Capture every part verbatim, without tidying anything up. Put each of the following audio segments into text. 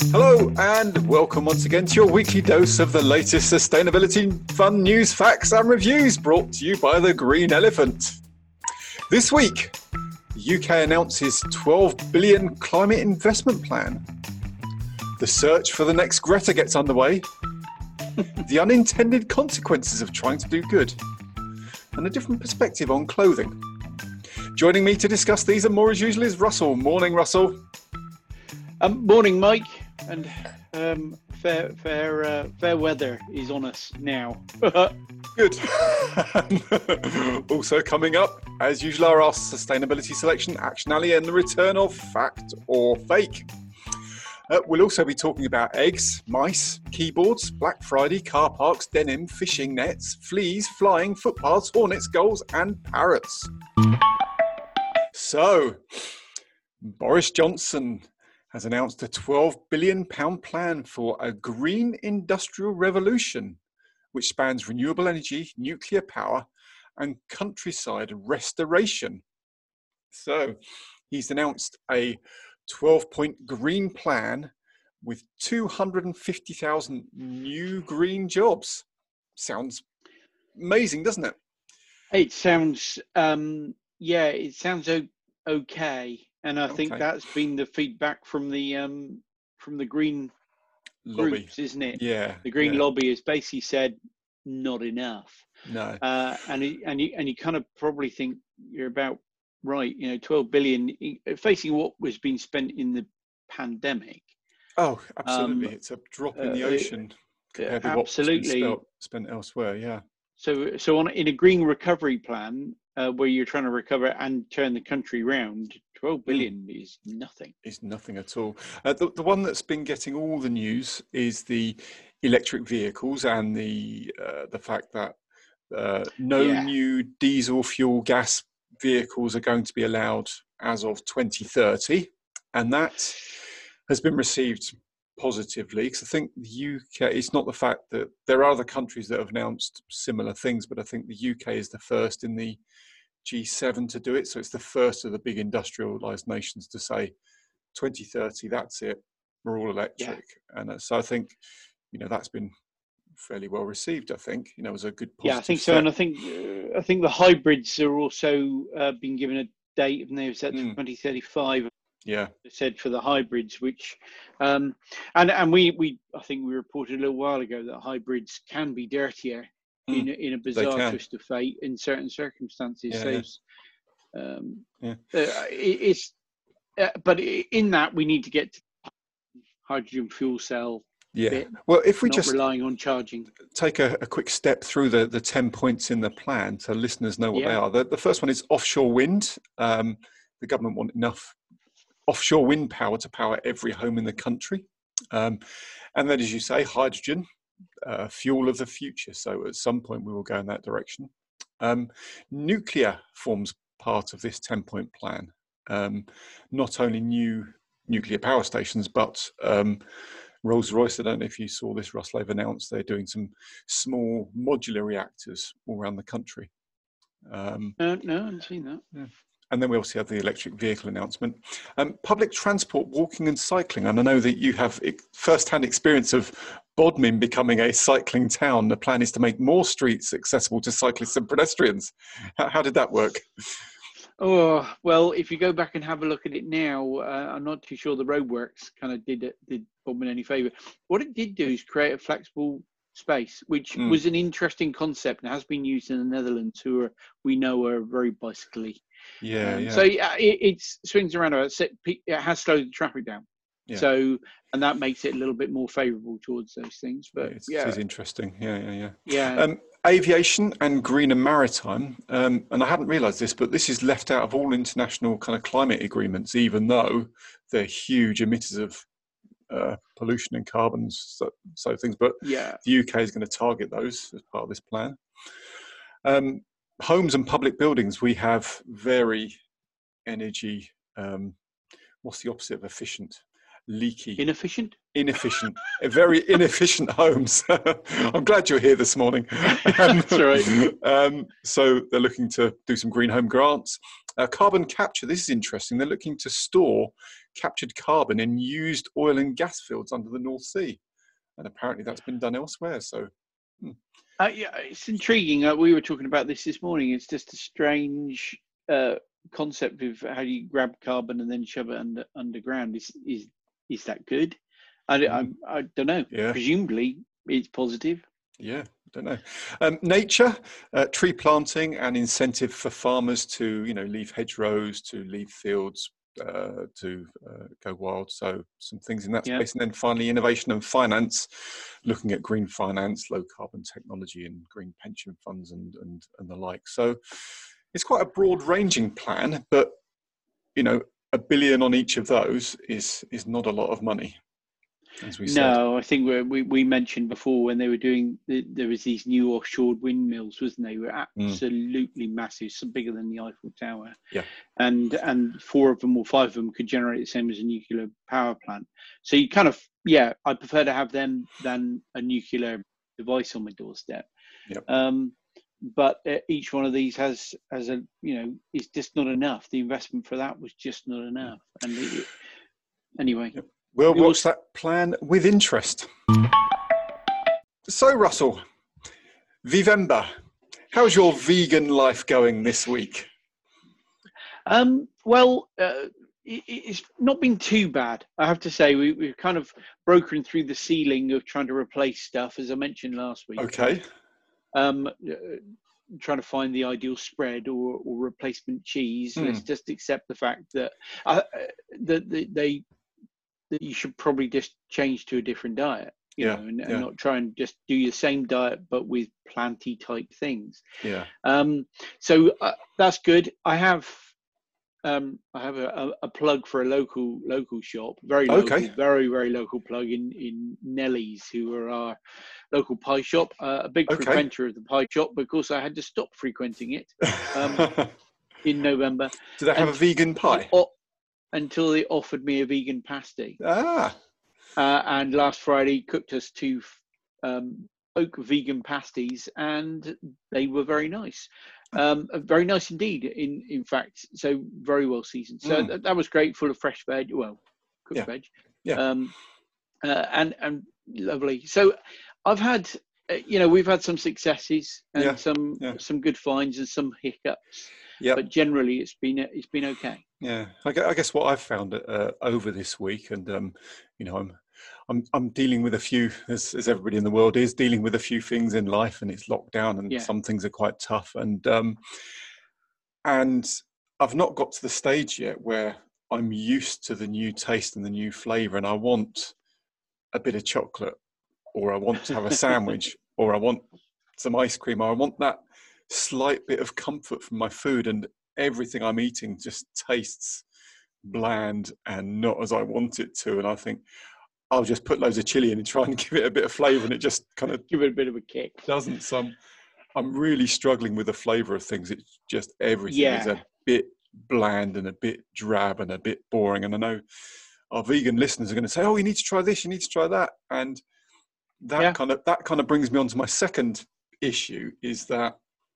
Hello and welcome once again to your weekly dose of the latest sustainability fun news, facts and reviews brought to you by the Green Elephant. This week, the U K announces twelve billion climate investment plan. The search for the next Greta gets underway. The unintended consequences of trying to do good. And a different perspective on clothing. Joining me to discuss these and more as usual is Russell. Morning, Russell. Um, morning, Mike. And um, fair, fair, uh, fair weather is on us now. Good. Also coming up, as usual, are our sustainability selection, Action Alley, and the return of Fact or Fake. Uh, we'll also be talking about eggs, mice, keyboards, Black Friday, car parks, denim, fishing nets, fleas, flying, footpaths, hornets, gulls, and parrots. So, Boris Johnson has announced a twelve billion pounds plan for a green industrial revolution, which spans renewable energy, nuclear power, and countryside restoration. So, he's announced a twelve-point green plan with two hundred fifty thousand new green jobs. Sounds amazing, doesn't it? It sounds, um, yeah, it sounds o- okay. And I think Okay. that's been the feedback from the um, from the green Lobby. groups, isn't it? Yeah. The green yeah. lobby has basically said not enough. No. Uh, and it, and you and you kind of probably think you're about right. You know, twelve billion facing what was being spent in the pandemic. Oh, absolutely. Um, it's a drop in the uh, ocean compared uh, with what's been absolutely. spelt, spent elsewhere. Yeah. So, so on in a green recovery plan uh, where you're trying to recover and turn the country round, twelve billion mm. is nothing. Is nothing at all. Uh, the, the one that's been getting all the news is the electric vehicles and the uh, the fact that uh, no Yeah. new diesel fuel gas vehicles are going to be allowed as of twenty thirty, and that has been received positively, because I think the U K, it's not the fact that there are other countries that have announced similar things, but I think the U K is the first in the G seven to do it. So it's the first of the big industrialized nations to say twenty thirty, that's it, we're all electric. Yeah. And uh, so I think, you know, that's been fairly well received, I think. You know, it was a good positive Yeah, I think so. step. And I think uh, I think the hybrids are also uh, been given a date, and they've set Mm. twenty thirty-five. Yeah. Said for the hybrids, which um, and and we we I think we reported a little while ago that hybrids can be dirtier mm. in a, in a bizarre twist of fate in certain circumstances. Yeah, so yeah. It's, um, yeah. uh, it, it's uh, but in that we need to get to hydrogen fuel cell. Yeah. Bit, well, if we not just relying on charging, take a, a quick step through the, the ten points in the plan so listeners know what yeah. they are. The, the first one is offshore wind. Um, the government want enough offshore wind power to power every home in the country. Um, and then, as you say, hydrogen, uh, fuel of the future. So at some point we will go in that direction. Um, nuclear forms part of this ten-point plan. Um, not only new nuclear power stations, but um, Rolls-Royce, I don't know if you saw this, Russell, they've announced they're doing some small modular reactors all around the country. Um, uh, no, I haven't seen that. Yeah. And then we also have the electric vehicle announcement. Um, public transport, walking and cycling. And I know that you have first-hand experience of Bodmin becoming a cycling town. The plan is to make more streets accessible to cyclists and pedestrians. How, how did that work? Oh, well, if you go back and have a look at it now, uh, I'm not too sure the roadworks kind of did did Bodmin any favour. What it did do is create a flexible space, which mm. was an interesting concept and has been used in the Netherlands, who are, we know are very bicycly. Yeah, um, yeah. So yeah, it, it swings around. It has slowed the traffic down. Yeah. So, and that makes it a little bit more favourable towards those things. But it's, yeah, it is interesting. Yeah, yeah, yeah. Yeah. Um, aviation and green and maritime. Um, and I hadn't realised this, but this is left out of all international kind of climate agreements, even though they're huge emitters of uh, pollution and carbon, so, so things. But yeah. the U K is going to target those as part of this plan. Um, homes and public buildings, we have very energy, um, what's the opposite of efficient? Leaky. Inefficient? Inefficient. Very inefficient homes. I'm glad you're here this morning. That's right. Um, so they're looking to do some green home grants. Uh, carbon capture, this is interesting. They're looking to store captured carbon in used oil and gas fields under the North Sea. And apparently that's been done elsewhere. So, hmm. uh, yeah, it's intriguing. Uh, we were talking about this this morning. It's just a strange uh, concept of how you grab carbon and then shove it under, underground. Is is is that good? I, mm. I, I don't know. Yeah. Presumably it's positive. Yeah, I don't know. Um, nature, uh, tree planting, and incentive for farmers to, you know, leave hedgerows, to leave fields, uh, to uh, go wild. So some things in that yeah. space. And then finally, innovation and finance, looking at green finance, low carbon technology, and green pension funds, and and and the like. So it's quite a broad ranging plan, but you know, a billion on each of those is is not a lot of money. As we said. No, I think we're, we we mentioned before when they were doing the, there was these new offshore windmills, wasn't they? They were absolutely mm. massive, some bigger than the Eiffel Tower. Yeah, and and four of them or five of them could generate the same as a nuclear power plant. So you kind of yeah, I prefer to have them than a nuclear device on my doorstep. Yep. Um, but uh, each one of these has has a you know is just not enough. The investment for that was just not enough. And it, anyway. Yep. We'll watch that plan with interest. So, Russell, Vivember, how's your vegan life going this week? Um, well, uh, it, it's not been too bad, I have to say. We, we've kind of broken through the ceiling of trying to replace stuff, as I mentioned last week. Okay. Um, uh, trying to find the ideal spread or, or replacement cheese. Mm. Let's just accept the fact that, uh, that they... they that you should probably just change to a different diet, you yeah, know, and, and yeah. not try and just do your same diet, but with planty type things. Yeah. Um, so uh, that's good. I have, um, I have a, a plug for a local, local shop, very local, okay. very, very local plug in, in Nellie's, who are our local pie shop, uh, a big okay. frequenter of the pie shop, but of course I had to stop frequenting it um, in November. Do they have and, a vegan pie? Uh, until they offered me a vegan pasty. Ah. Uh, and last Friday cooked us two um, oak vegan pasties, and they were very nice. Um, very nice indeed, in, in fact. So very well seasoned. So mm. th- that was great, full of fresh veg, well, cooked yeah. veg. Yeah. Um, uh, and, and lovely. So I've had, uh, you know, we've had some successes and yeah. some yeah. some good finds and some hiccups. Yep. But generally, it's been it's been okay. Yeah, I guess what I've found uh, over this week, and um, you know, I'm I'm I'm dealing with a few, as, as everybody in the world is dealing with a few things in life, and it's lockdown, and yeah. some things are quite tough, and um, and I've not got to the stage yet where I'm used to the new taste and the new flavour, and I want a bit of chocolate, or I want to have a sandwich, or I want some ice cream, or I want that slight bit of comfort from my food, and everything I'm eating just tastes bland and not as I want it to. And I think I'll just put loads of chili in and try and give it a bit of flavour, and it just kind of give it a bit of a kick. Doesn't. So I'm, I'm really struggling with the flavour of things. It's just everything yeah. is a bit bland and a bit drab and a bit boring. And I know our vegan listeners are going to say, "Oh, you need to try this, you need to try that," and that yeah. kind of that kind of brings me on to my second issue, is that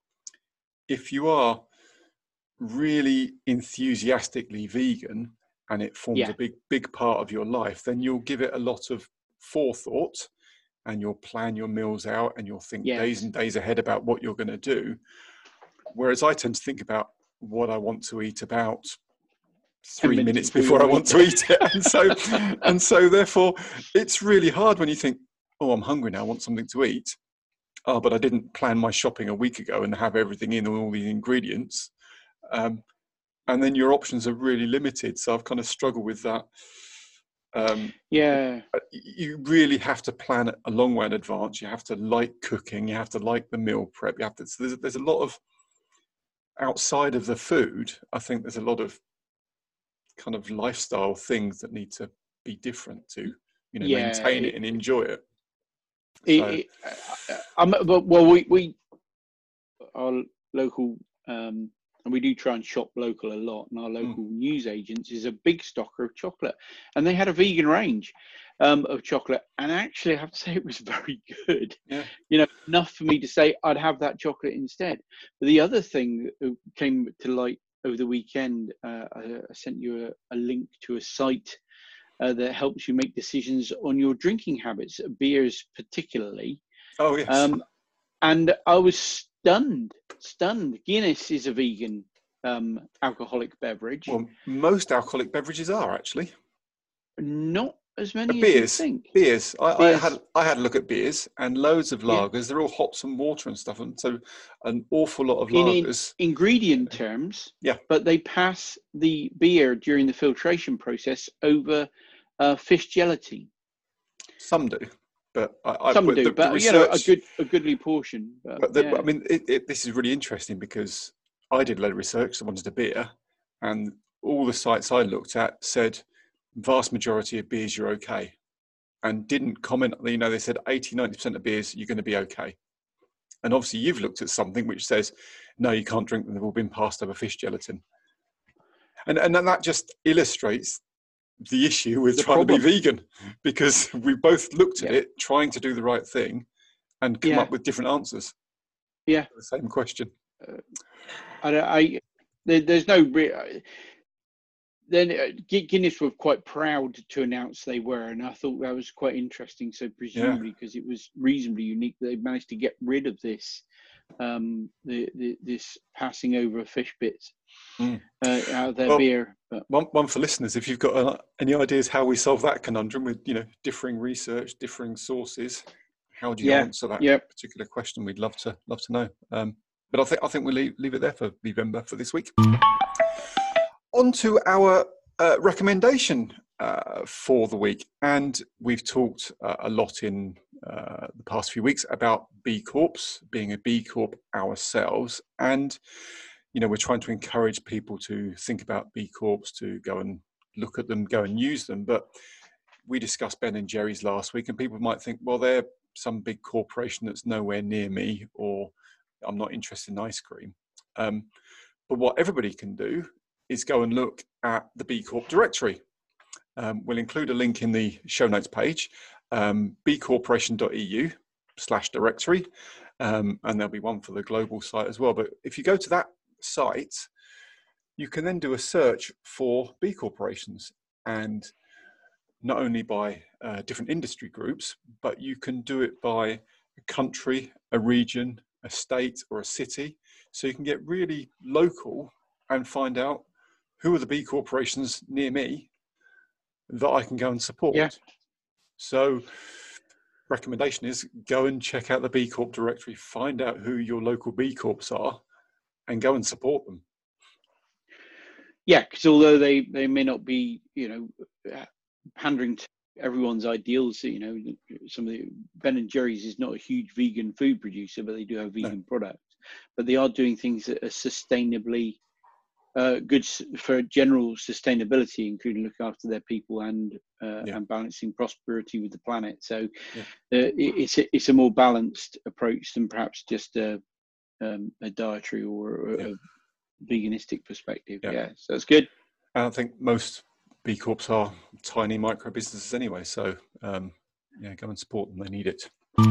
if you are really enthusiastically vegan and it forms yeah. a big, big part of your life, then you'll give it a lot of forethought and you'll plan your meals out and you'll think yes. days and days ahead about what you're going to do. Whereas I tend to think about what I want to eat about three minutes, minutes before I want to eat it. And so, and so therefore it's really hard when you think, oh, I'm hungry now, I want something to eat. Oh, but I didn't plan my shopping a week ago and have everything in, all the ingredients. Um, and then your options are really limited. So I've kind of struggled with that. Um, yeah. You really have to plan it a long way in advance. You have to like cooking. You have to like the meal prep. You have to, so there's, there's a lot of, outside of the food, I think there's a lot of kind of lifestyle things that need to be different to, you know, yeah, maintain it, it and enjoy it. It, so. it, uh, um, but, well, we, we our local, um, and we do try and shop local a lot, and our local mm. news agents is a big stocker of chocolate, and they had a vegan range um, of chocolate, and actually I have to say it was very good. Yeah. You know, enough for me to say I'd have that chocolate instead. But the other thing that came to light over the weekend, uh, I, I sent you a, a link to a site uh, that helps you make decisions on your drinking habits, beers particularly. Oh, yes. Um, and I was stunned, stunned. Guinness is a vegan um, alcoholic beverage. Well, most alcoholic beverages are actually. Not as Uh, many as you beers, think. beers. I, Beers. I had I had a look at beers and loads of Yeah. lagers. They're all hops and water and stuff, and so an awful lot of In, in lagers. ingredient terms, Yeah. but they pass the beer during the filtration process over uh, fish gelatin. Some do, but I, I, Some but do, the, but the you know, a research, good a goodly portion. But, but the, yeah. I mean, it, it, this is really interesting because I did a load of research. I wanted a beer, and all the sites I looked at said vast majority of beers you're okay, and didn't comment. You know, they said eighty, ninety percent of beers you're going to be okay. And obviously, you've looked at something which says no, you can't drink them. They've all been passed over fish gelatin, and and then that just illustrates the issue with The trying problem. to be vegan, because we both looked at Yeah. it trying to do the right thing and come Yeah. up with different answers. Yeah. The same question. Uh, I, I there, there's no real. Then uh, Guinness were quite proud to announce they were, and I thought that was quite interesting. So presumably, because it was reasonably unique, they managed to get rid of this, um, the, the this passing over of fish bits Mm. uh, out of their Well, beer. But One, one for listeners, if you've got uh, any ideas how we solve that conundrum with, you know, differing research, differing sources, how do you yeah, answer that yeah, particular question? We'd love to love to know. Um, but I think I think we'll leave, leave it there for Vivember for this week. On to our uh, recommendation uh, for the week, and we've talked uh, a lot in uh, the past few weeks about B Corps, being a B Corp ourselves, and you know, we're trying to encourage people to think about B Corps, to go and look at them, go and use them. But we discussed Ben and Jerry's last week, and people might think, well, they're some big corporation that's nowhere near me, or I'm not interested in ice cream. Um, but what everybody can do is go and look at the B Corp directory. Um, we'll include a link in the show notes page, um, bcorporation.eu slash directory, um, and there'll be one for the global site as well. But if you go to that site, you can then do a search for B corporations, and not only by uh, different industry groups, but you can do it by a country, a region, a state, or a city. So you can get really local and find out who are the B corporations near me that I can go and support. Yeah. So recommendation is go and check out the B Corp directory, find out who your local B Corps are, and go and support them. Yeah, because although they, they may not be, you know, pandering to everyone's ideals, you know, some of the Ben and Jerry's is not a huge vegan food producer, but they do have vegan no. products. But they are doing things that are sustainably uh, good for general sustainability, including looking after their people and uh, yeah. and balancing prosperity with the planet. So yeah. uh, it, it's a, it's a more balanced approach than perhaps just a um, a dietary or a, yeah. a veganistic perspective. Yeah. yeah, so that's good. I think most B Corps are tiny micro businesses anyway, so um, yeah, go and support them. They need it.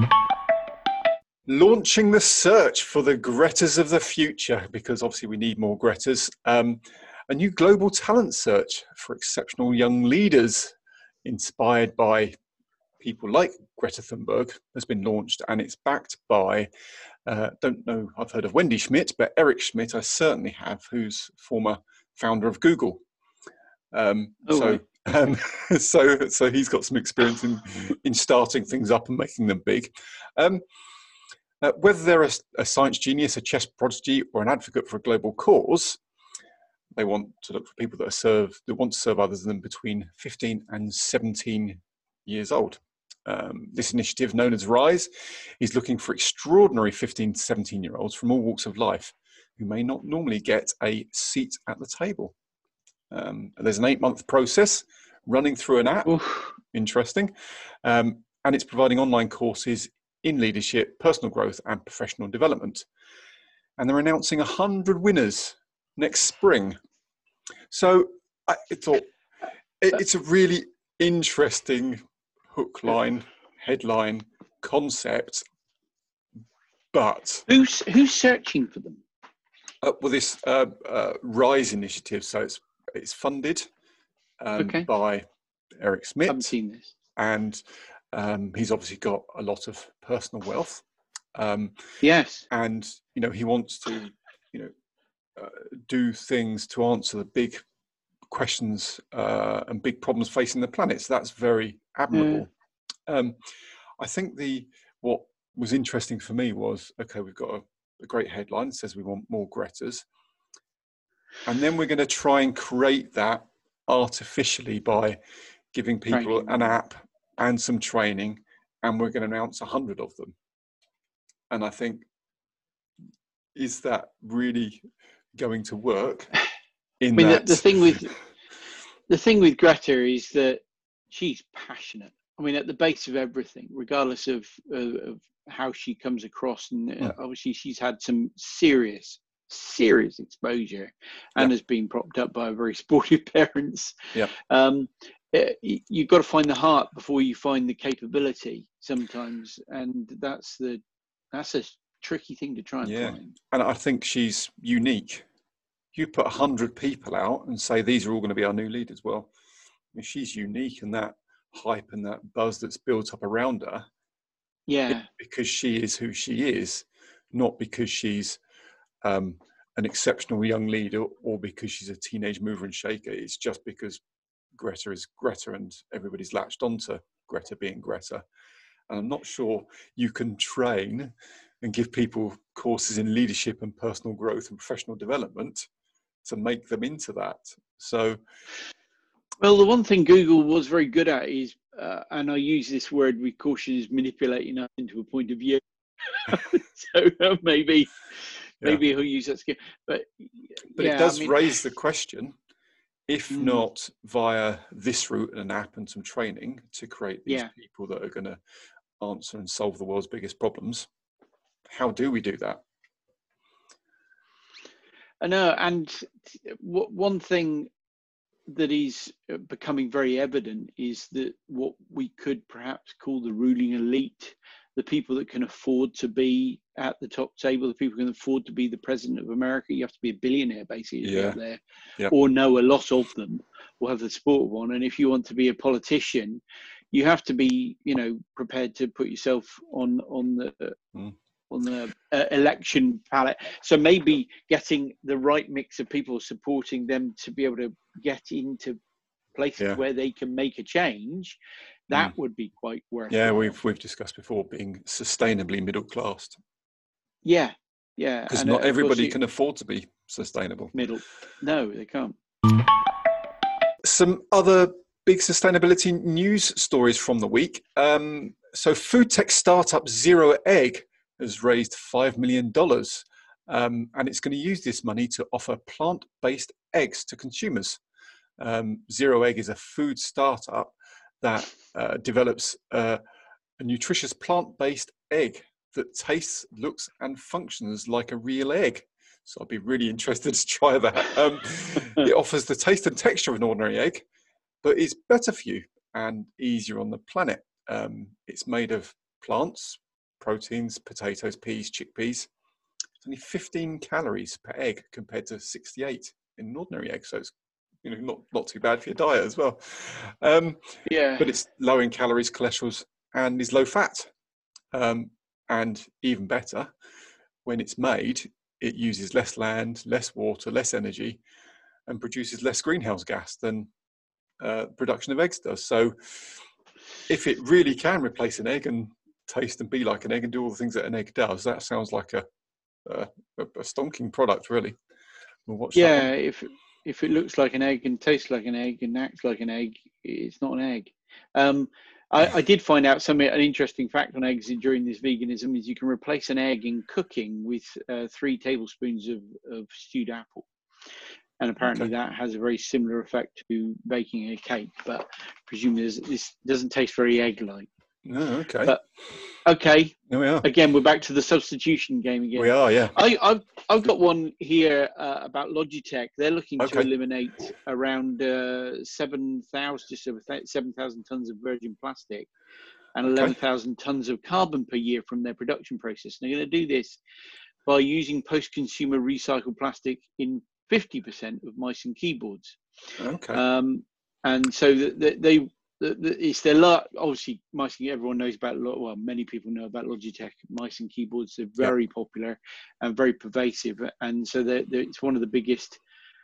Launching the search for the Gretas of the future, because obviously we need more Gretas. Um, a new global talent search for exceptional young leaders inspired by people like Greta Thunberg has been launched, and it's backed by, uh, don't know, I've heard of Wendy Schmidt, but Eric Schmidt I certainly have, who's former founder of Google. Um, oh, so, right. um, so, so he's got some experience in, in starting things up and making them big. Um, uh, whether they're a, a science genius, a chess prodigy, or an advocate for a global cause, they want to look for people that are serve that want to serve others than between fifteen and seventeen years old. Um, this initiative, known as RISE, is looking for extraordinary fifteen to seventeen year olds from all walks of life who may not normally get a seat at the table. Um, there's an eight-month process running through an app. Oof. Interesting. Um, and it's providing online courses in leadership, personal growth, and professional development. And they're announcing one hundred winners next spring. So I thought it, it's a really interesting hook line, headline, concept, but... Who's, who's searching for them? Uh, well, this uh, uh, RISE initiative, so it's it's funded um, Okay. by Eric I haven't Schmidt, seen this. and um, he's obviously got a lot of personal wealth. Um, Yes. and you know he wants to, you know, uh, do things to answer the big questions uh, and big problems facing the planet. So that's very admirable. Yeah. Um, I think the what was interesting for me was, okay, we've got a, a great headline that says we want more Gretas, and then we're going to try and create that artificially by giving people training. An app and some training, and we're going to announce a hundred of them. And I think, is that really going to work? In I mean, that, the, the thing with the thing with Greta is that she's passionate. I mean, at the base of everything, regardless of of, of how she comes across, and uh, mm. obviously she's had some serious, serious exposure, and yeah. has been propped up by very supportive parents. Yeah. Um, you've got to find the heart before you find the capability sometimes, and that's the that's a tricky thing to try and yeah. find. And I think she's unique. You put a hundred people out and say these are all going to be our new leaders. Well, I mean, she's unique, and that hype and that buzz that's built up around her. Yeah. Because she is who she is, not because she's um, an exceptional young leader or because she's a teenage mover and shaker. It's just because Greta is Greta and everybody's latched onto Greta being Greta. And I'm not sure you can train and give people courses in leadership and personal growth and professional development to make them into that. So, well, the one thing Google was very good at is, uh, and I use this word with caution, is manipulating us into a point of view. so uh, maybe, yeah. maybe he'll use that skill. But but yeah, it does I mean, raise the question: if mm. not via this route and an app and some training to create these yeah. people that are going to answer and solve the world's biggest problems, how do we do that? I know, and w- one thing that is becoming very evident is that what we could perhaps call the ruling elite, the people that can afford to be at the top table, the people who can afford to be the president of America. You have to be a billionaire basically to yeah. be out there, yep. or know a lot of them, or have the support of one. And if you want to be a politician, you have to be, you know, prepared to put yourself on on the mm. on the uh, election ballot. So maybe getting the right mix of people supporting them to be able to get into places yeah. where they can make a change, that mm. would be quite worth it. Yeah, we've we've discussed before being sustainably middle class. Yeah, yeah. Because not uh, everybody can afford to be sustainable. Middle. No, they can't. Some other big sustainability news stories from the week. Um, so food tech startup Zero Egg has raised five million dollars, um, and it's going to use this money to offer plant-based eggs to consumers. Um, Zero Egg is a food startup that uh, develops uh, a nutritious plant-based egg that tastes, looks, and functions like a real egg. So I'd be really interested to try that. Um, it offers the taste and texture of an ordinary egg, but it's better for you and easier on the planet. Um, it's made of plants, proteins, potatoes, peas, chickpeas. It's only fifteen calories per egg compared to sixty-eight in an ordinary egg. So it's, you know, not, not too bad for your diet as well. Um, yeah. But it's low in calories, cholesterol, and is low fat. Um, and even better, when it's made, it uses less land, less water, less energy, and produces less greenhouse gas than uh, production of eggs does. So if it really can replace an egg and taste and be like an egg and do all the things that an egg does, that sounds like a a, a stonking product, really. We'll watch yeah, that if if it looks like an egg and tastes like an egg and acts like an egg, it's not an egg. Um, I, I did find out some an interesting fact on eggs during this veganism is you can replace an egg in cooking with uh, three tablespoons of, of stewed apple. And apparently okay. that has a very similar effect to baking a cake, but presumably this doesn't taste very egg-like. No, okay. But okay, here we are. Again, we're back to the substitution game again. We are, yeah. I, I've I've got one here uh, about Logitech. They're looking okay. to eliminate around uh, seven thousand, just over seven thousand tons of virgin plastic, and okay. eleven thousand tons of carbon per year from their production process. And they're going to do this by using post-consumer recycled plastic in fifty percent of mice and keyboards. Okay. Um, and so they, they the, the, it's their lot. Obviously, mice and everyone knows about. Well, many people know about Logitech mice and keyboards. They're very yep. popular and very pervasive, and so they're, they're, it's one of the biggest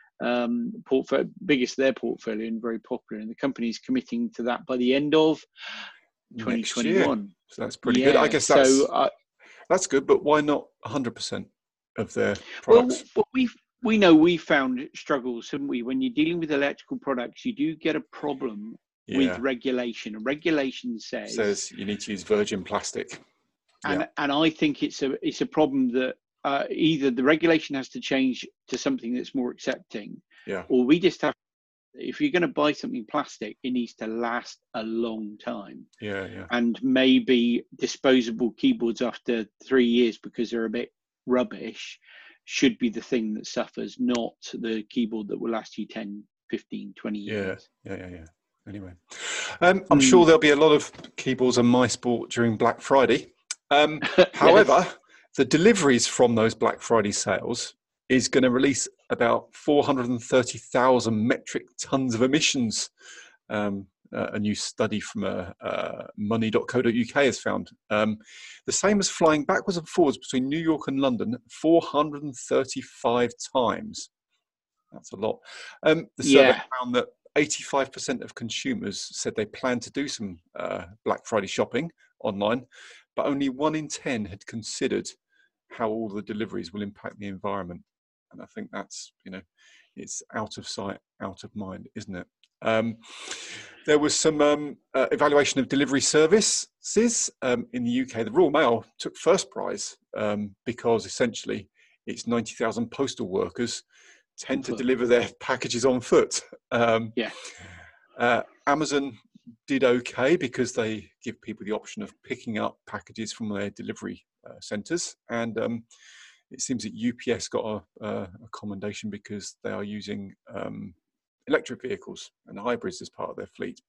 um, portfolio, biggest their portfolio, and very popular. And the company is committing to that by the end of twenty twenty-one. So that's pretty yeah, good. I guess that's so, uh, that's good. But why not one hundred percent of their products? Well, we we know we found struggles, haven't we? When you're dealing with electrical products, you do get a problem yeah. with regulation. And regulation says says you need to use virgin plastic. And yeah. and I think it's a it's a problem that uh, either the regulation has to change to something that's more accepting, yeah. or we just have. If you're going to buy something plastic, it needs to last a long time. Yeah, yeah. And maybe disposable keyboards after three years because they're a bit rubbish should be the thing that suffers, not the keyboard that will last you ten, fifteen, twenty years. Yeah, yeah, yeah, yeah. Anyway, um, I'm mm. sure there'll be a lot of keyboards on mice bought during Black Friday. Um, yes. However, the deliveries from those Black Friday sales is going to release about four hundred thirty thousand metric tons of emissions. Um, uh, a new study from uh, uh, money dot co dot U K has found. Um, the same as flying backwards and forwards between New York and London four hundred thirty-five times. That's a lot. Um, the survey yeah. found that eighty-five percent of consumers said they plan to do some uh, Black Friday shopping online, but only one in ten had considered how all the deliveries will impact the environment. And I think that's, you know, it's out of sight, out of mind, isn't it? Um, there was some um, uh, evaluation of delivery services um, in the U K. The Royal Mail took first prize um, because essentially it's ninety thousand postal workers tend to deliver their packages on foot. Um, yeah. Uh, Amazon did okay because they give people the option of picking up packages from their delivery uh, centres. And um, it seems that U P S got a, a, a commendation because they are using um, electric vehicles and hybrids as part of their fleet.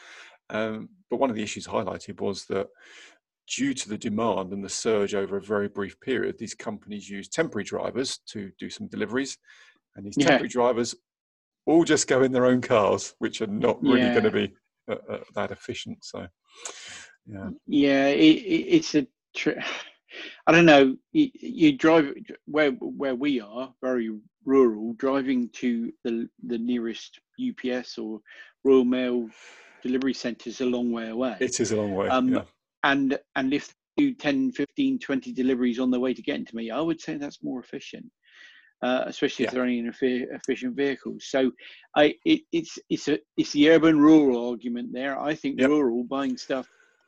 Um, but one of the issues highlighted was that due to the demand and the surge over a very brief period, these companies use temporary drivers to do some deliveries. And these temporary yeah. drivers all just go in their own cars, which are not really yeah. going to be uh, uh, that efficient. So, yeah. Yeah, it, it, it's a... Tr- I don't know. You, you drive where where we are, very rural. Driving to the the nearest U P S or Royal Mail delivery centre is a long way away. It is a long way. Um, yeah. And and if they do ten, fifteen, twenty deliveries on their way to getting to me, I would say that's more efficient, uh, especially yeah. if they're only in efficient vehicles. So, I it, it's it's a it's the urban rural argument there. I think yep. rural buying stuff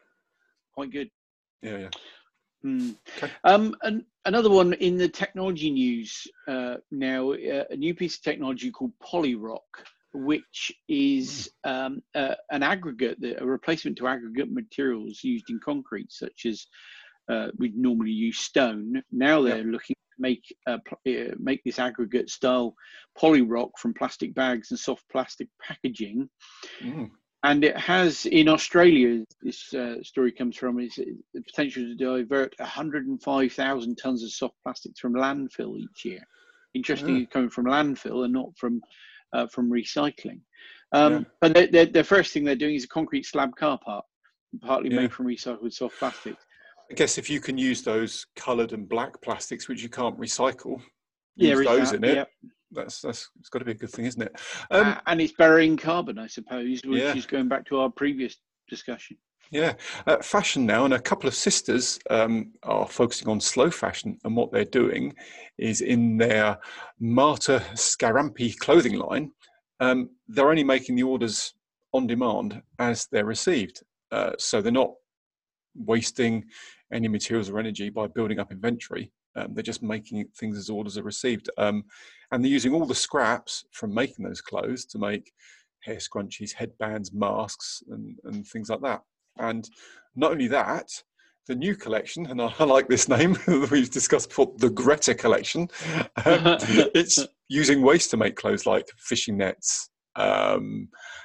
quite good. Yeah, yeah. Hmm. Okay. Um, and another one in the technology news uh, now, uh, a new piece of technology called Polyrock, which is um, uh, an aggregate, a replacement to aggregate materials used in concrete, such as uh, we'd normally use stone. Now they're yep. looking to make uh, uh, make this aggregate style Polyrock from plastic bags and soft plastic packaging. Mm. And it has, in Australia, this uh, story comes from, is the potential to divert one hundred five thousand tonnes of soft plastics from landfill each year. Interesting, yeah. It's coming from landfill and not from uh, from recycling. Um, yeah. But they're, they're, the first thing they're doing is a concrete slab car part, partly yeah. made from recycled soft plastics. I guess if you can use those coloured and black plastics, which you can't recycle, yeah, use those that, in it. Yeah. That's that's it's got to be a good thing, isn't it? Um, uh, and it's burying carbon, I suppose, which yeah. is going back to our previous discussion. Yeah, uh, fashion now, and a couple of sisters um, are focusing on slow fashion, and what they're doing is in their Marta Scarampi clothing line, um, they're only making the orders on demand as they're received, uh, so they're not wasting any materials or energy by building up inventory. Um, they're just making things as orders are received. Um, and they're using all the scraps from making those clothes to make hair scrunchies, headbands, masks, and, and things like that. And not only that, the new collection, and I, I like this name that we've discussed before, the Greta collection, um, it's using waste to make clothes like fishing nets. Um,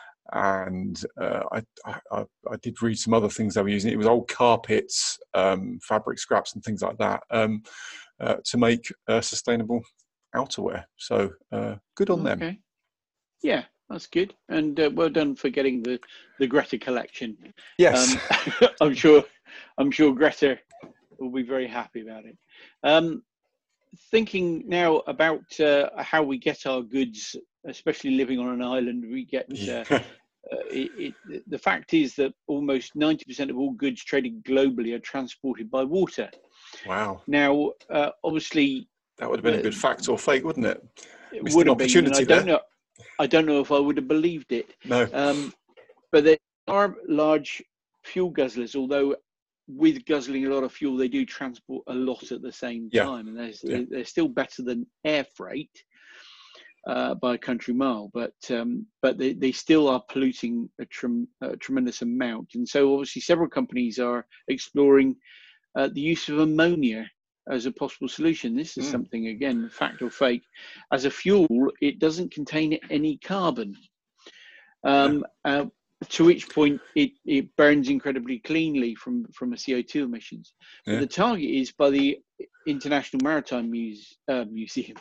and uh, I, I, I did read some other things they were using. It was old carpets, um, fabric scraps and things like that. Um, uh, to make uh, sustainable outerwear. So uh, good on okay. them. Yeah, that's good. And uh, well done for getting the, the Greta collection. Yes. Um, I'm sure I'm sure Greta will be very happy about it. Um, thinking now about uh, how we get our goods, especially living on an island, we get uh, Yeah. uh, it, it, the fact is that almost ninety percent of all goods traded globally are transported by water. Wow. Now, uh, obviously, That would have been uh, a good fact or fake, wouldn't it? it Missed would an have been, and I opportunity don't there. know. I don't know if I would have believed it. No. Um, but there are large fuel guzzlers, although with guzzling a lot of fuel, they do transport a lot at the same Yeah. time, and there's, Yeah. they're still better than air freight uh, by a country mile. But um, but they, they still are polluting a, trem- a tremendous amount, and so obviously several companies are exploring uh, the use of ammonia as a possible solution. This is Mm. something, again, fact or fake. As a fuel, it doesn't contain any carbon. Um, yeah. uh, to which point it, it burns incredibly cleanly from, from a C O two emissions. But Yeah. the target is by the International Maritime Muse, uh, Museum.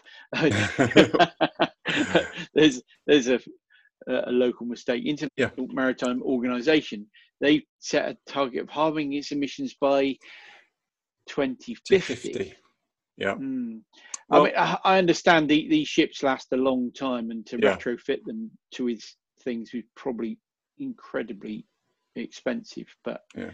there's there's a, a local mistake. International Yeah. Maritime Organization. They set a target of halving its emissions by twenty fifty. Yeah. Mm. Well, I mean, I, I understand the, these ships last a long time, and to yeah. retrofit them to its things is probably incredibly expensive. But yeah,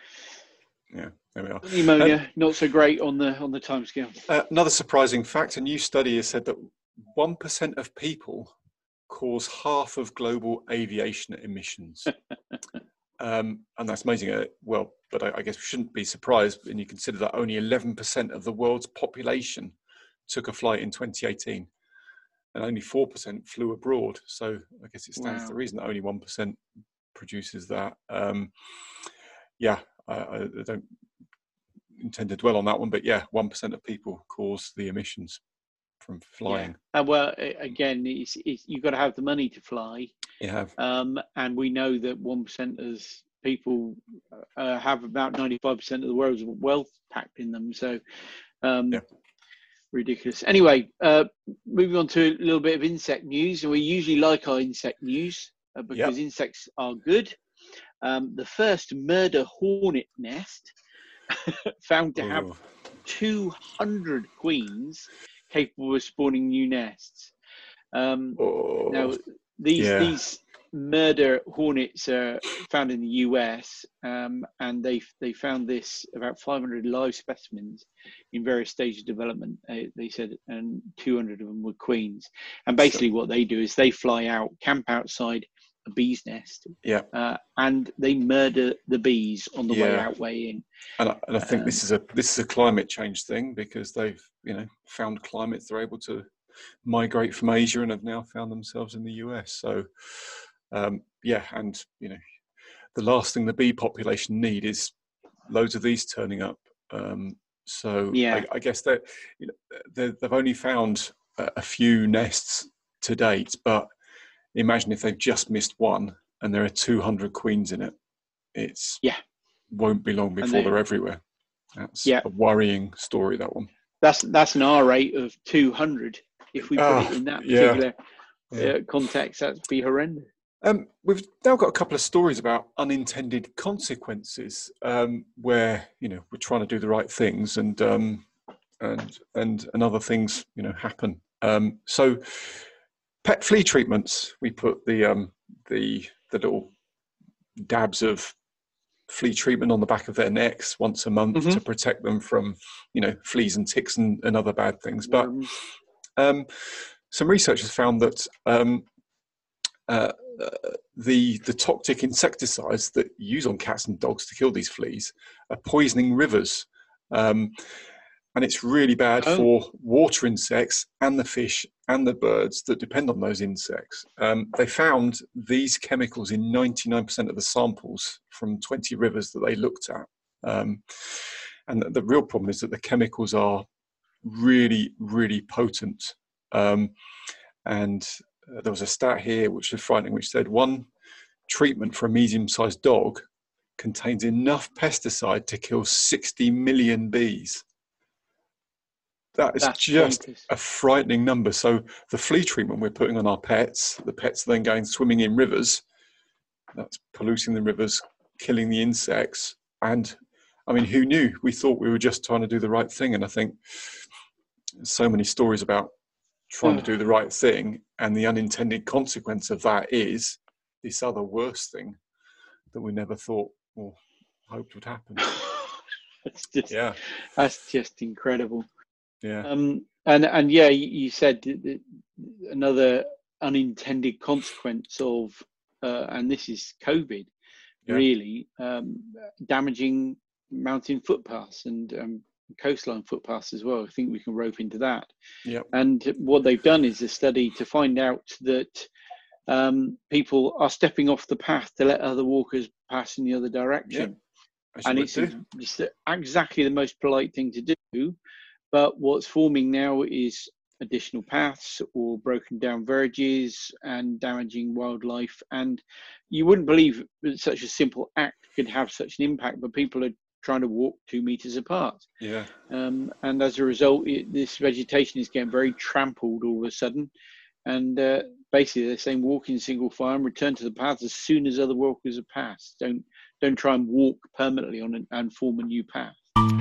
yeah, there we are. The ammonia Um, not so great on the on the timescale. Uh, another surprising fact: a new study has said that one percent of people cause half of global aviation emissions. Um, and that's amazing. Uh, well, but I, I guess we shouldn't be surprised when you consider that only eleven percent of the world's population took a flight in twenty eighteen, and only four percent flew abroad. So I guess it stands Wow. to reason that only one percent produces that. Um, yeah, I, I don't intend to dwell on that one, but yeah, one percent of people cause the emissions from flying. Yeah. Uh, well, again, it's, it's, you've got to have the money to fly. You have. Um, and we know that one percenters people uh, have about ninety-five percent of the world's wealth packed in them. So um, yeah. ridiculous. Anyway, uh, moving on to a little bit of insect news. And we usually like our insect news uh, because yep. insects are good. Um, the first murder hornet nest found to have Ooh. two hundred queens capable of spawning new nests. Um, oh, now, these yeah. these murder hornets are found in the U S, um, and they they found this about five hundred live specimens in various stages of development. Uh, they said, and two hundred of them were queens. And basically, so, what they do is they fly out, camp outside a bee's nest, yeah, uh, and they murder the bees on the yeah. way out, way in. And I, and I think um, this is a this is a climate change thing, because they've you know found climates they're able to migrate from Asia and have now found themselves in the U S. So um, yeah, and you know the last thing the bee population need is loads of these turning up. Um, so yeah. I, I guess that you know, they've only found a few nests to date, but imagine if they've just missed one and there are two hundred queens in it. It's yeah, won't be long before they, they're everywhere. That's yeah. a worrying story, that one. That's that's an R rate of two hundred. If we put ah, it in that particular yeah. uh, context, that'd be horrendous. Um, we've now got a couple of stories about unintended consequences, um, where you know we're trying to do the right things and um, and and and other things you know happen. Um, so. Pet flea treatments. We put the um, the the little dabs of flea treatment on the back of their necks once a month mm-hmm. to protect them from, you know, fleas and ticks and, and other bad things. But um, some researchers found that um, uh, uh, the the toxic insecticides that you use on cats and dogs to kill these fleas are poisoning rivers. Um, And it's really bad oh. for water insects and the fish and the birds that depend on those insects. Um, they found these chemicals in ninety-nine percent of the samples from twenty rivers that they looked at. Um, and the, the real problem is that the chemicals are really, really potent. Um, and uh, there was a stat here which was frightening, which said one treatment for a medium-sized dog contains enough pesticide to kill sixty million bees. that is That's just bonkers. a frightening number. So the flea treatment we're putting on our pets, the pets are then going swimming in rivers. That's polluting the rivers, killing the insects. And I mean, who knew? We thought we were just trying to do the right thing. And I think so many stories about trying to do the right thing, and the unintended consequence of that is this other worse thing that we never thought or hoped would happen. That's just, yeah, that's just incredible. yeah, Um, and and yeah, you, you said that, that another unintended consequence of, uh, and this is COVID, yeah. really um, damaging mountain footpaths and um, coastline footpaths as well. I think we can rope into that. Yep. And what they've done is a study to find out that um, people are stepping off the path to let other walkers pass in the other direction. Yep. And it's, a, it's exactly the most polite thing to do. But what's forming now is additional paths or broken down verges and damaging wildlife. And you wouldn't believe that such a simple act could have such an impact, but people are trying to walk two meters apart. Yeah. Um, and as a result, it, this vegetation is getting very trampled all of a sudden. And uh, basically they're saying walk in single file and return to the path as soon as other walkers have passed. Don't, don't try and walk permanently on an, and form a new path.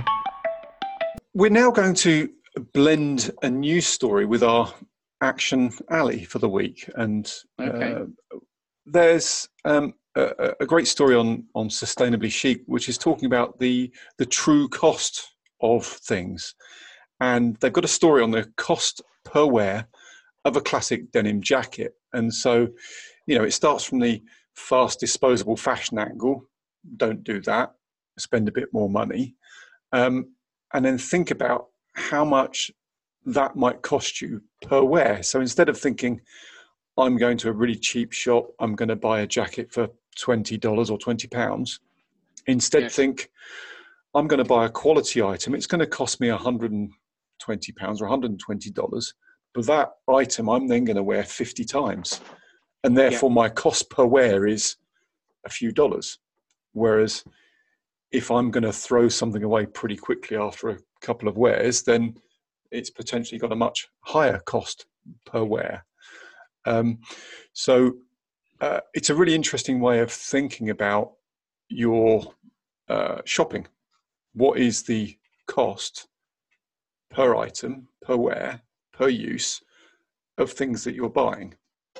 We're now going to blend a news story with our Action Alley for the week. And okay. uh, there's um, a, a great story on, on Sustainably Chic, which is talking about the, the true cost of things. And they've got a story on the cost per wear of a classic denim jacket. And so, you know, it starts from the fast disposable fashion angle. Don't do that. Spend a bit more money. Um, and then think about how much that might cost you per wear. So instead of thinking, I'm going to a really cheap shop, I'm going to buy a jacket for twenty dollars or twenty pounds, instead Yes. think, I'm going to buy a quality item. It's going to cost me one hundred twenty pounds or one hundred twenty dollars. But that item I'm then going to wear fifty times. And therefore, yeah. my cost per wear is a few dollars. Whereas if I'm going to throw something away pretty quickly after a couple of wears, then it's potentially got a much higher cost per wear. Um, so uh, it's a really interesting way of thinking about your uh, shopping. What is the cost per item, per wear, per use of things that you're buying?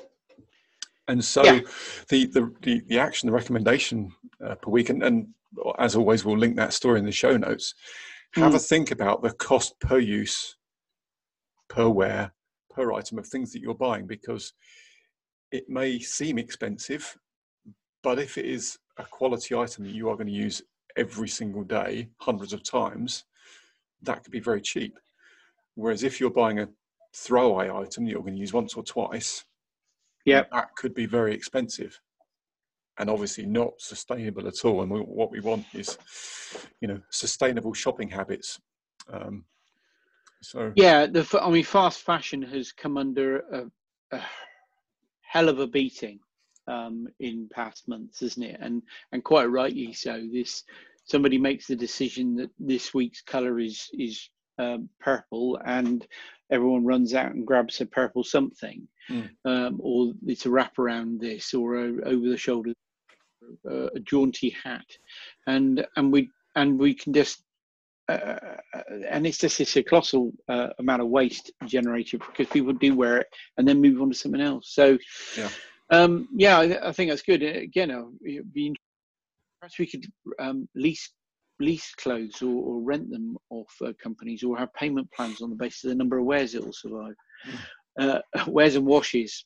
And so yeah. the, the, the, the action, the recommendation uh, per week, and, and as always, we'll link that story in the show notes. Have mm. a think about the cost per use, per wear, per item of things that you're buying, because it may seem expensive, but if it is a quality item that you are going to use every single day, hundreds of times, that could be very cheap. Whereas if you're buying a throwaway item that you're going to use once or twice, yeah, that could be very expensive and obviously not sustainable at all. And we, what we want is, you know, sustainable shopping habits. Um, so yeah, the I mean, fast fashion has come under a, a hell of a beating um, in past months, isn't it? And and quite rightly so. This somebody makes the decision that this week's colour is is um, purple, and everyone runs out and grabs a purple something, mm. um, or it's a wrap around this, or a over the shoulder, uh, a jaunty hat, and and we and we can just. Uh, and it's just it's a colossal uh, amount of waste generated because people do wear it and then move on to something else. So, yeah, um, yeah, I, I think that's good. Again, it'd be perhaps we could um, lease lease clothes or, or rent them off uh, companies, or have payment plans on the basis of the number of wears it will survive. Uh, wears and washes.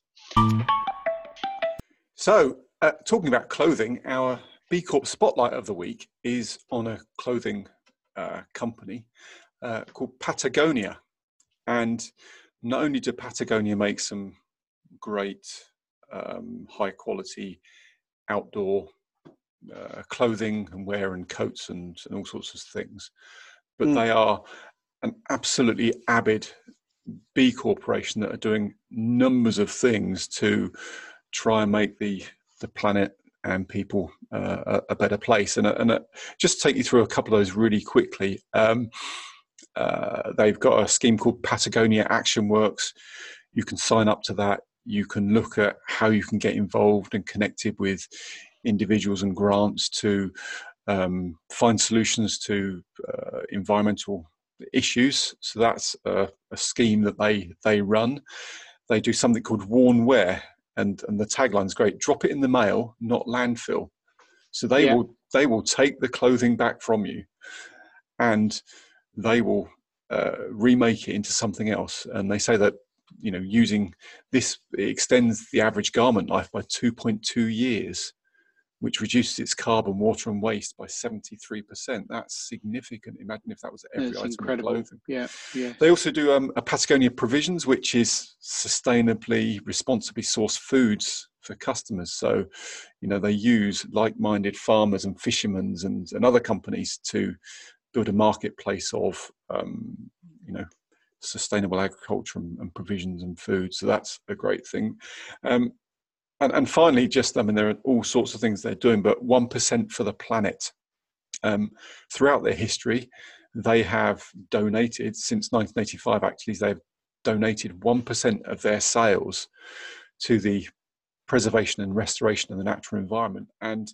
So, uh, talking about clothing, our B Corp Spotlight of the week is on a clothing Uh, company uh, called Patagonia. And not only do Patagonia make some great um, high quality outdoor uh, clothing and wear and coats and, and all sorts of things, but mm. they are an absolutely avid B Corporation that are doing numbers of things to try and make the the planet and people uh, a, a better place. And, and uh, just take you through a couple of those really quickly. Um, Uh, they've got a scheme called Patagonia Action Works. You can sign up to that. You can look at how you can get involved and connected with individuals and grants to um, find solutions to uh, environmental issues. So that's a, a scheme that they they run. They do something called Worn Wear, and and the tagline's great: drop it in the mail, not landfill. So they Yeah. will they will take the clothing back from you, and they will uh, remake it into something else. And they say that, you know, using this, it extends the average garment life by two point two years, which reduces its carbon, water and waste by seventy-three percent. That's significant. Imagine if that was every That's item incredible. of clothing. Yeah, yeah. They also do um, a Patagonia Provisions, which is sustainably, responsibly sourced foods for customers. So, you know, they use like-minded farmers and fishermen and, and other companies to build a marketplace of, um, you know, sustainable agriculture and, and provisions and food. So that's a great thing. Um, and, and finally, just, I mean, there are all sorts of things they're doing, but one percent for the planet. Um, throughout their history, they have donated, since nineteen eighty-five actually, they've donated one percent of their sales to the preservation and restoration of the natural environment. And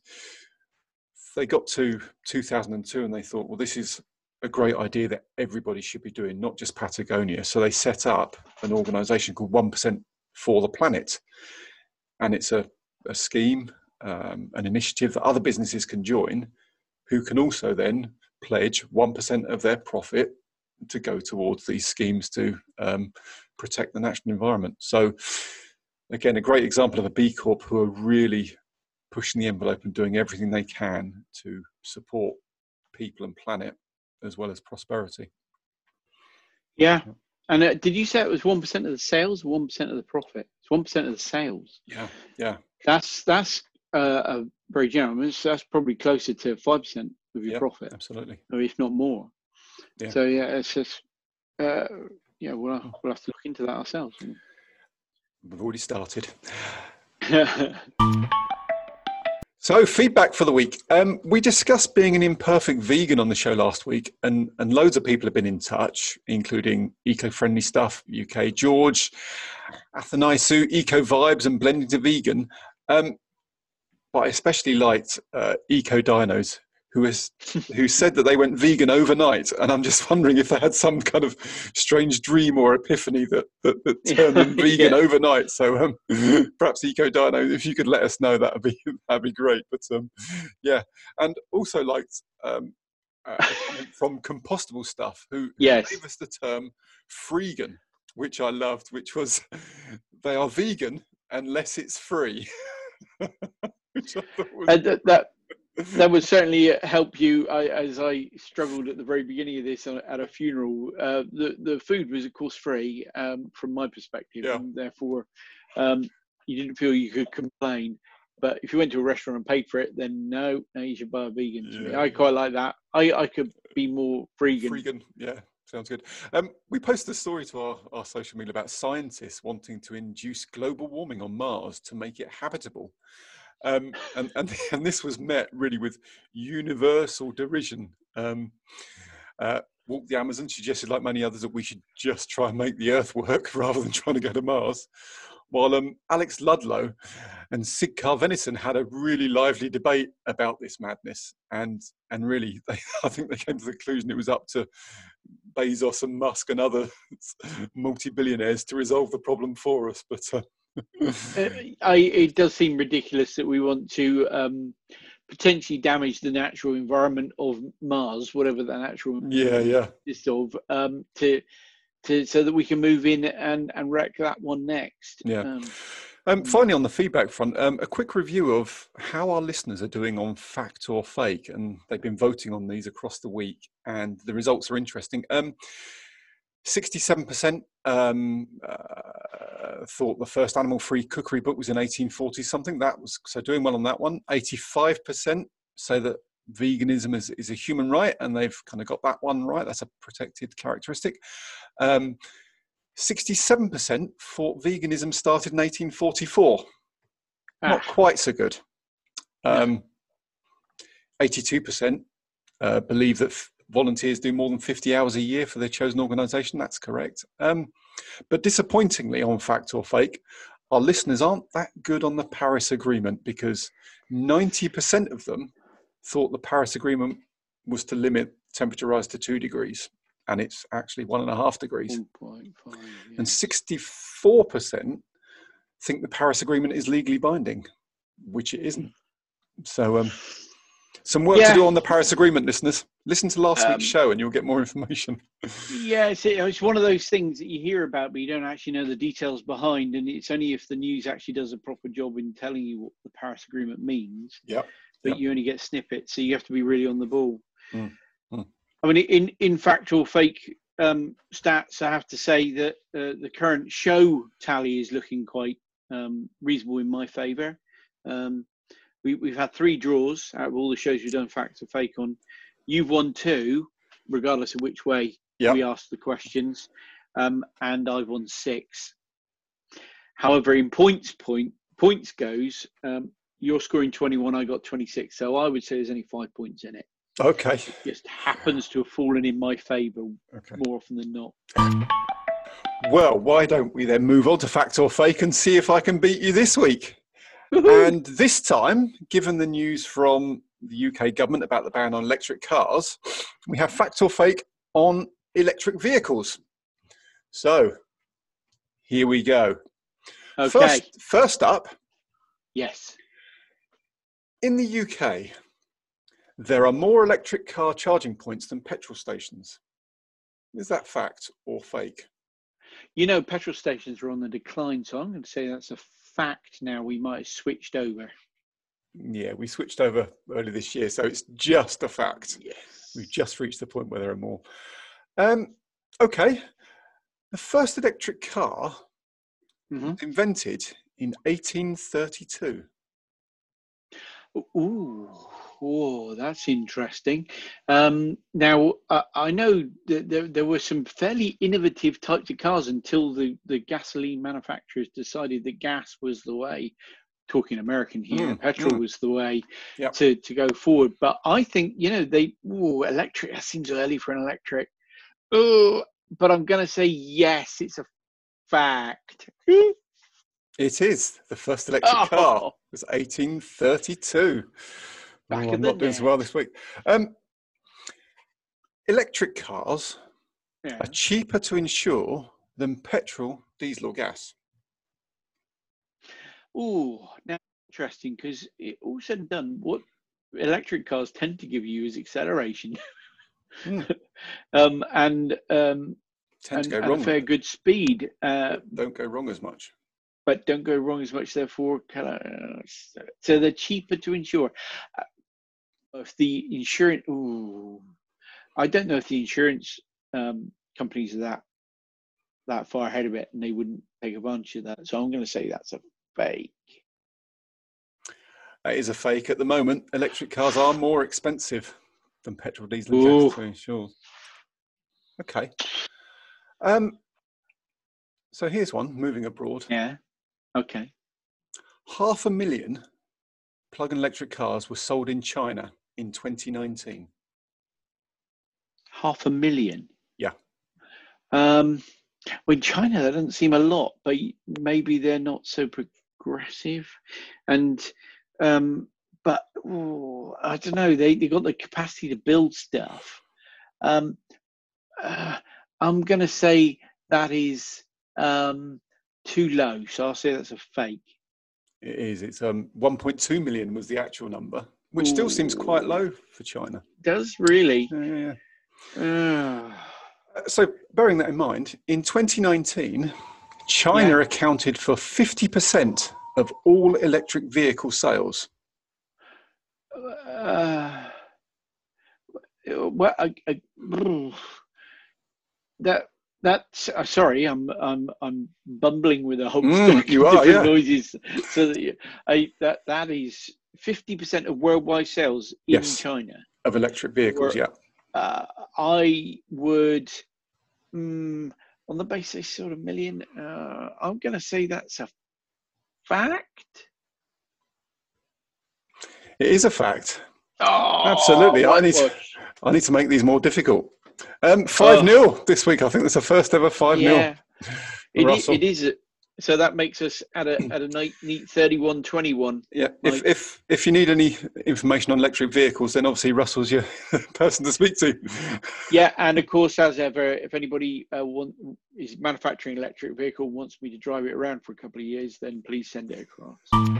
they got to two thousand two and they thought, well, this is a great idea that everybody should be doing, not just Patagonia. So they set up an organization called one percent for the Planet. And it's a, a scheme, um, an initiative that other businesses can join, who can also then pledge one percent of their profit to go towards these schemes to um, protect the natural environment. So again, a great example of a B Corp who are really pushing the envelope and doing everything they can to support people and planet as well as prosperity. Yeah. And uh, did you say it was one percent of the sales, one percent of the profit? It's one percent of the sales. Yeah, yeah. That's, that's uh, a very generous. That's probably closer to five percent of your Yep, profit. absolutely. Or if not more. Yeah. So yeah, it's just, uh, yeah, we'll, we'll have to look into that ourselves. We've already started. So feedback for the week. Um, we discussed being an imperfect vegan on the show last week, and, and loads of people have been in touch, including Eco-Friendly Stuff U K, George, Athanaisu, Eco Vibes, and Blending to Vegan. Um, but I especially liked uh, Eco Dinos, who is who said that they went vegan overnight, and I'm just wondering if they had some kind of strange dream or epiphany that that, that turned them vegan Yeah. overnight. So um, perhaps Eco Dino, if you could let us know, that'd be that'd be great. But um, yeah, and also liked um, a comment from Compostable Stuff, who, who Yes. gave us the term freegan, which I loved, which was they are vegan unless it's free. Which I thought was Uh, that, that that would certainly help you. I, as I struggled at the very beginning of this at a funeral, uh, the the food was of course free um, from my perspective, Yeah. and therefore um, you didn't feel you could complain. But if you went to a restaurant and paid for it, then no, no, you should buy a vegan. To me, Yeah, I yeah. quite like that. I I could be more freegan. Freegan, yeah, sounds good. Um, we posted a story to our, our social media about scientists wanting to induce global warming on Mars to make it habitable. Um, and, and, and this was met really with universal derision. Um, uh, Walk the Amazon suggested, like many others, that we should just try and make the Earth work rather than trying to go to Mars. While um, Alex Ludlow and Sigcar Venison had a really lively debate about this madness. And and really, they, I think they came to the conclusion it was up to Bezos and Musk and other multi-billionaires to resolve the problem for us. But uh, Uh, I, it does seem ridiculous that we want to um, potentially damage the natural environment of Mars, whatever that natural yeah, yeah. is of, um, to to so that we can move in and and wreck that one next. Yeah. Um, Um, finally, on the feedback front, um, a quick review of how our listeners are doing on fact or fake, and they've been voting on these across the week, and the results are interesting. Um, sixty-seven percent um, uh, thought the first animal-free cookery book was in eighteen forty something. That was so doing well on that one. eighty-five percent say that veganism is, is a human right, and they've kind of got that one right. That's a protected characteristic. Um, sixty-seven percent thought veganism started in eighteen forty-four. Ah. Not quite so good. Um, eighty-two percent uh, believe that f- volunteers do more than fifty hours a year for their chosen organisation. That's correct. Um, but disappointingly, on Fact or Fake, our listeners aren't that good on the Paris Agreement, because ninety percent of them thought the Paris Agreement was to limit temperature rise to two degrees, and it's actually one and a half degrees. one point five, yeah. And sixty-four percent think the Paris Agreement is legally binding, which it isn't. So um, some work Yeah. to do on the Paris Agreement, listeners. Listen to last Um, week's show and you'll get more information. Yeah, it's, it's one of those things that you hear about, but you don't actually know the details behind. And it's only if the news actually does a proper job in telling you what the Paris Agreement means Yep. that Yep. you only get snippets. So you have to be really on the ball. Mm. Mm. I mean, in, in fact or fake um, stats, I have to say that uh, the current show tally is looking quite um, reasonable in my favour. Um, we, we've had three draws out of all the shows we've done fact or fake on. You've won two, regardless of which way Yep. we asked the questions, um, and I've won six. However, in points point points goes, um, you're scoring twenty-one, I got twenty-six, so I would say there's only five points in it. Okay. It just happens to have fallen in my favour Okay. more often than not. Well, why don't we then move on to Fact or Fake and see if I can beat you this week? And this time, given the news from the U K government about the ban on electric cars, we have Fact or Fake on electric vehicles. So, here we go. Okay. First, first up, Yes. in the U K, there are more electric car charging points than petrol stations. Is that fact or fake? You know, petrol stations are on the decline, so I'm going to say that's a fact now. We might have switched over. Yeah, we switched over early this year, so it's just a fact. Yes. We've just reached the point where there are more. Um, okay. The first electric car Mm-hmm. was invented in eighteen thirty-two. Ooh, oh, that's interesting. Um, now, uh, I know that there, there were some fairly innovative types of cars until the, the gasoline manufacturers decided that gas was the way, talking American here, Mm, petrol mm. was the way Yep. to, to go forward. But I think, you know, they, ooh, electric, that seems early for an electric. Oh, but I'm going to say yes, it's a fact. It is. The first electric Oh. car was eighteen thirty-two. Back Oh, in I'm the not doing so well this week. Um, electric cars Yeah. are cheaper to insure than petrol, diesel or gas. Oh, now interesting, because it all said and done, what electric cars tend to give you is acceleration, Mm. um, and um, Tend and, to go and a wrong, fair good speed, uh, don't go wrong as much. but don't go wrong as much. Therefore, kind of, so they're cheaper to insure. Uh, If the insurance, ooh, I don't know if the insurance um, companies are that that far ahead of it, and they wouldn't take advantage of that. So I'm going to say that's a fake. That is a fake. At the moment, electric cars are more expensive than petrol, diesel, and Ooh. gas to insure. Okay. Um, so here's one, moving abroad. Yeah. Okay. Half a million plug-in electric cars were sold in China in twenty nineteen. Half a million. Yeah. Um, well, in China, that doesn't seem a lot, but maybe they're not so progressive. And, um, but ooh, I don't know, they, they got the capacity to build stuff. Um, uh, I'm going to say that is um, too low. So I'll say that's a fake. It is. It's um, one point two million was the actual number, which still seems quite Ooh. low for China. Does really? Yeah, yeah, yeah. Uh, Uh, So bearing that in mind, in twenty nineteen, China Yeah. accounted for fifty percent of all electric vehicle sales. uh, well, I, I, that that's uh, sorry, I'm I'm I'm bumbling with a whole Mm, stack you of are, different yeah. noises. So that you, I, that that is fifty percent of worldwide sales in Yes. China. Of electric vehicles, Or- yeah. Uh, I would, mm, on the basis sort of million. Uh, I'm going to say that's a fact. It is a fact. Oh, Absolutely. I need to, whitewash. I need to make these more difficult. Um, five nil oh. this week. I think that's the first ever five nil. Yeah, it is, it is. So that makes us at a at a neat thirty-one twenty-one. Yeah. If if if you need any information on electric vehicles, then obviously Russell's your person to speak to. Yeah, and of course, as ever, if anybody uh, want, is manufacturing an electric vehicle wants me to drive it around for a couple of years, then please send it across.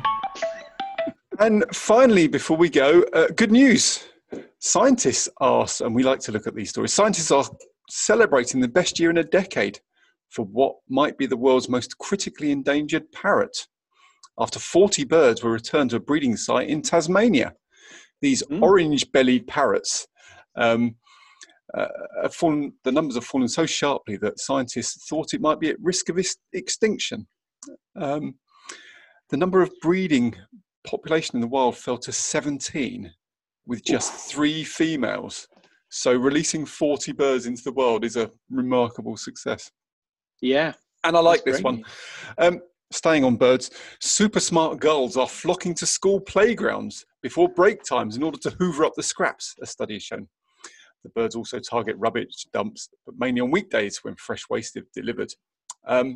And finally, before we go, uh, good news. Scientists are, and we like to look at these stories, scientists are celebrating the best year in a decade for what might be the world's most critically endangered parrot, after forty birds were returned to a breeding site in Tasmania. These mm. orange-bellied parrots, um, uh, have fallen, the numbers have fallen so sharply that scientists thought it might be at risk of ex- extinction. Um, the number of breeding population in the wild fell to seventeen, with just three females. So releasing forty birds into the world is a remarkable success. Yeah. And I like this one. Um, staying on birds, super smart gulls are flocking to school playgrounds before break times in order to hoover up the scraps, a study has shown. The birds also target rubbish dumps, but mainly on weekdays when fresh waste is delivered. Um,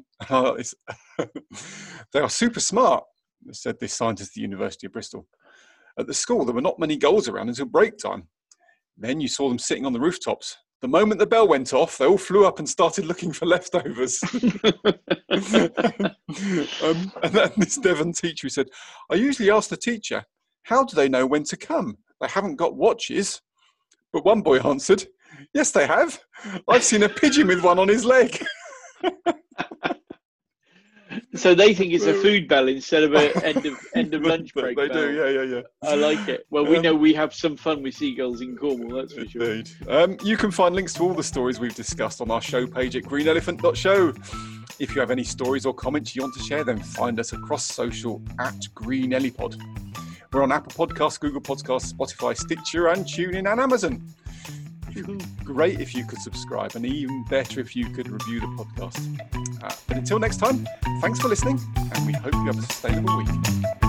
they are super smart, said this scientist at the University of Bristol. At the school, there were not many gulls around until break time. Then you saw them sitting on the rooftops. The moment the bell went off, they all flew up and started looking for leftovers. um, and then this Devon teacher said, I usually ask the teacher, how do they know when to come? They haven't got watches. But one boy answered, yes, they have. I've seen a pigeon with one on his leg. So they think it's a food bell instead of an end of end of lunch break They bell. do, yeah, yeah, yeah. I like it. Well, we Um, know we have some fun with seagulls in Cornwall, that's for sure. Indeed. Um, you can find links to all the stories we've discussed on our show page at green elephant dot show. If you have any stories or comments you want to share, then find us across social at Green Ellipod. We're on Apple Podcasts, Google Podcasts, Spotify, Stitcher, and TuneIn, and Amazon. Great if you could subscribe, and even better if you could review the podcast. Uh, but until next time, thanks for listening, and we hope you have a sustainable week.